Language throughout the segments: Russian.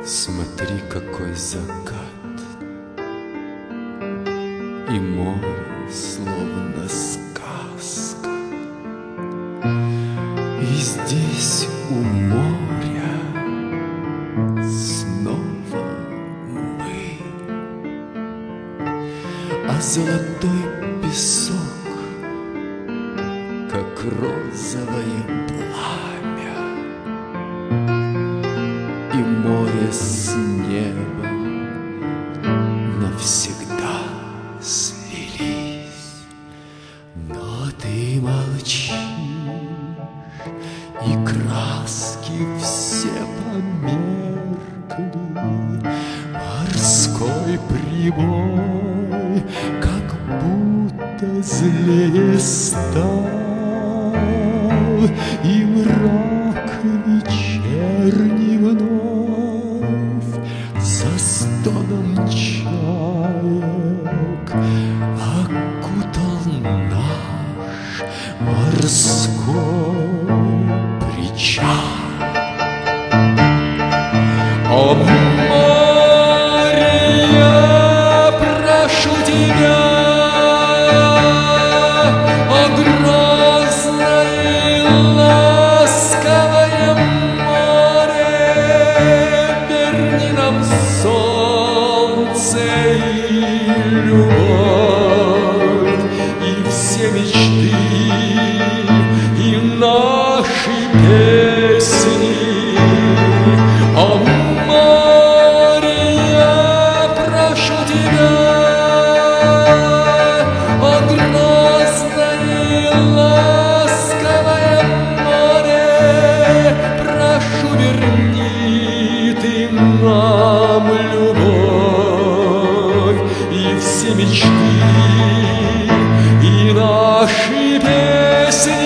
Смотри, какой закат, и море словно сказка. И здесь у моря снова мы, а золотой песок, как розовое пламя, и море с небом навсегда слились. Но ты молчишь, и краски все померкли. Морской прибой как будто злее стал, и мрак вечерний вновь за стоном чаек окутал наш морской причал. О море, я прошу тебя, о грозное и ласковое море, верни нам солнце и любовь, и все мечты, и наши песни. О море, я прошу тебя, о грозное и ласковое море, прошу, верни ты нам любовь, и все мечты, и наши песни.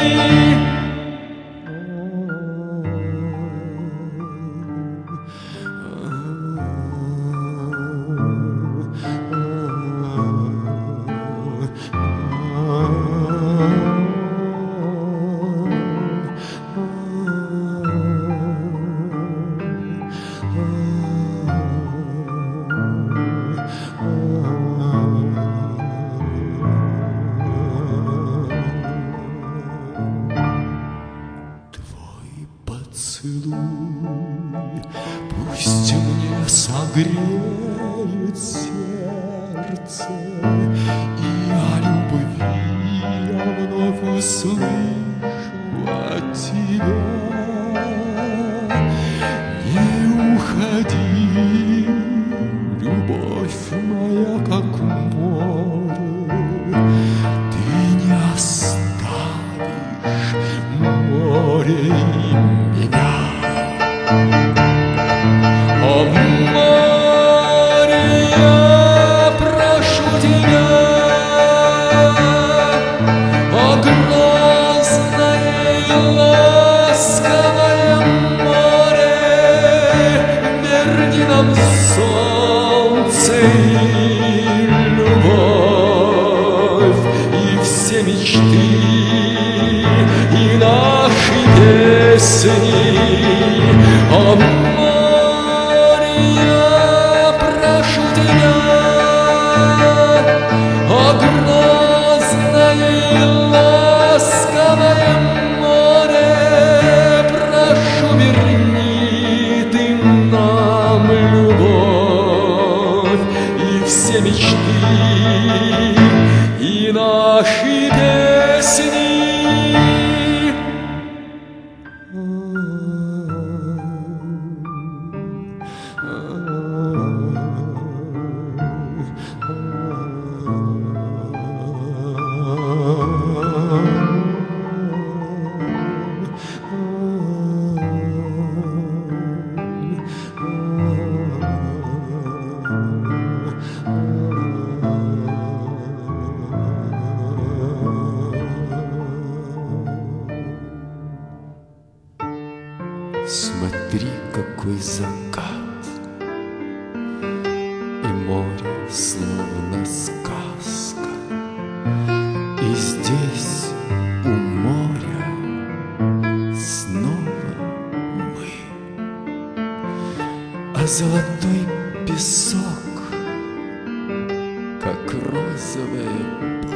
Поцелуй, пусть мне согреет сердце, и о любви я вновь услышу от тебя. Не уходи, любовь моя, как море, ты не оставишь море и меня. О море, я прошу тебя, о грозное и ласковое море, верни нам солнце и любовь, и все мечты, и наши песни. О море, я прошу тебя, о грозное и ласковое море, прошу, верни ты нам любовь, и все мечты, и наши песни. Смотри, какой закат, и море словно сказка. И здесь у моря снова мы, золотой песок, как розовое